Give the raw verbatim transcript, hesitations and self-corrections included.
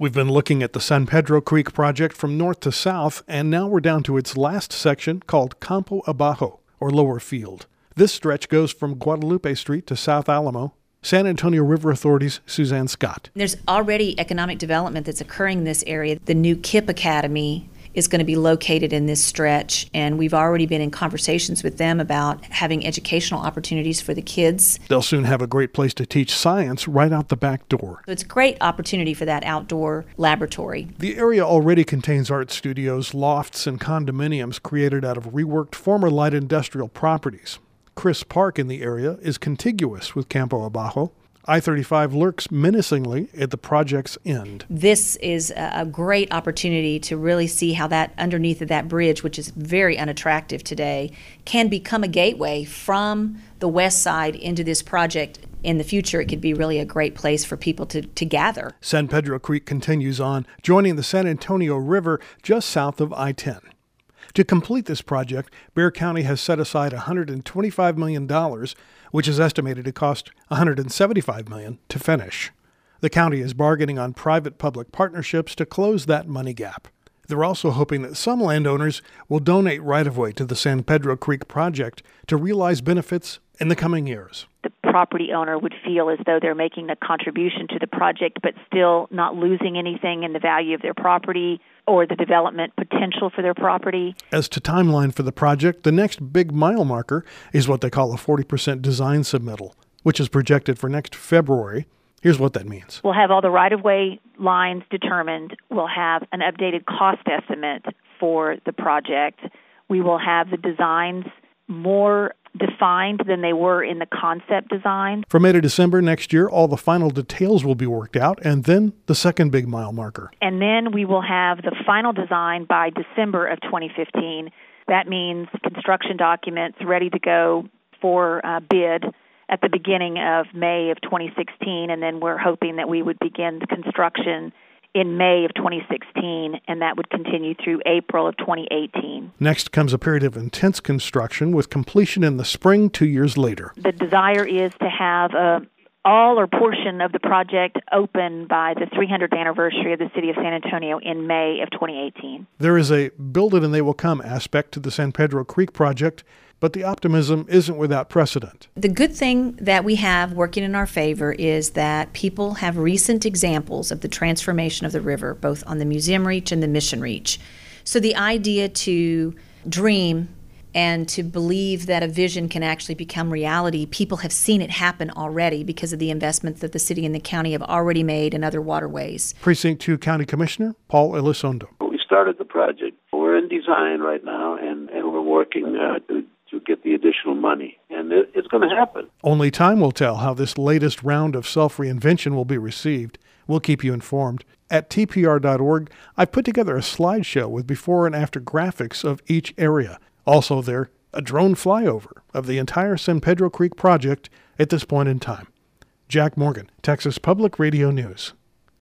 We've been looking at the San Pedro Creek project from north to south, and now we're down to its last section called Campo Abajo, or Lower Field. This stretch goes from Guadalupe Street to South Alamo. San Antonio River Authority's Suzanne Scott. There's already economic development that's occurring in this area. The new K I P Academy is going to be located in this stretch, and we've already been in conversations with them about having educational opportunities for the kids. They'll soon have a great place to teach science right out the back door. So it's a great opportunity for that outdoor laboratory. The area already contains art studios, lofts, and condominiums created out of reworked former light industrial properties. Chris Park in the area is contiguous with Campo Abajo. I thirty-five lurks menacingly at the project's end. This is a great opportunity to really see how that underneath of that bridge, which is very unattractive today, can become a gateway from the west side into this project. In the future, it could be really a great place for people to, to gather. San Pedro Creek continues on, joining the San Antonio River just south of I ten. To complete this project, Bexar County has set aside one hundred twenty-five million dollars, which is estimated to cost one hundred seventy-five million dollars to finish. The county is bargaining on private-public partnerships to close that money gap. They're also hoping that some landowners will donate right-of-way to the San Pedro Creek project to realize benefits in the coming years. The property owner would feel as though they're making a contribution to the project but still not losing anything in the value of their property or the development potential for their property. As to timeline for the project, the next big mile marker is what they call a forty percent design submittal, which is projected for next February. Here's what that means. We'll have all the right-of-way lines determined. We'll have an updated cost estimate for the project. We will have the designs more defined than they were in the concept design. From May to December next year, all the final details will be worked out, and then the second big mile marker. And then we will have the final design by December of twenty fifteen. That means construction documents ready to go for uh, bid at the beginning of May of twenty sixteen, and then we're hoping that we would begin the construction in May of twenty sixteen, and that would continue through April of twenty eighteen. Next comes a period of intense construction with completion in the spring two years later. The desire is to have uh, all or portion of the project open by the three hundredth anniversary of the City of San Antonio in May of twenty eighteen. There is a build it and they will come aspect to the San Pedro Creek project, but the optimism isn't without precedent. The good thing that we have working in our favor is that people have recent examples of the transformation of the river, both on the museum reach and the mission reach. So the idea to dream and to believe that a vision can actually become reality, people have seen it happen already because of the investments that the city and the county have already made in other waterways. Precinct two County Commissioner Paul Elizondo. We started the project. We're in design right now, and, and we're working uh, to to get the additional money, and it, it's going to happen. Only time will tell how this latest round of self-reinvention will be received. We'll keep you informed. At T P R dot org, I've put together a slideshow with before and after graphics of each area. Also there, a drone flyover of the entire San Pedro Creek project at this point in time. Jack Morgan, Texas Public Radio News.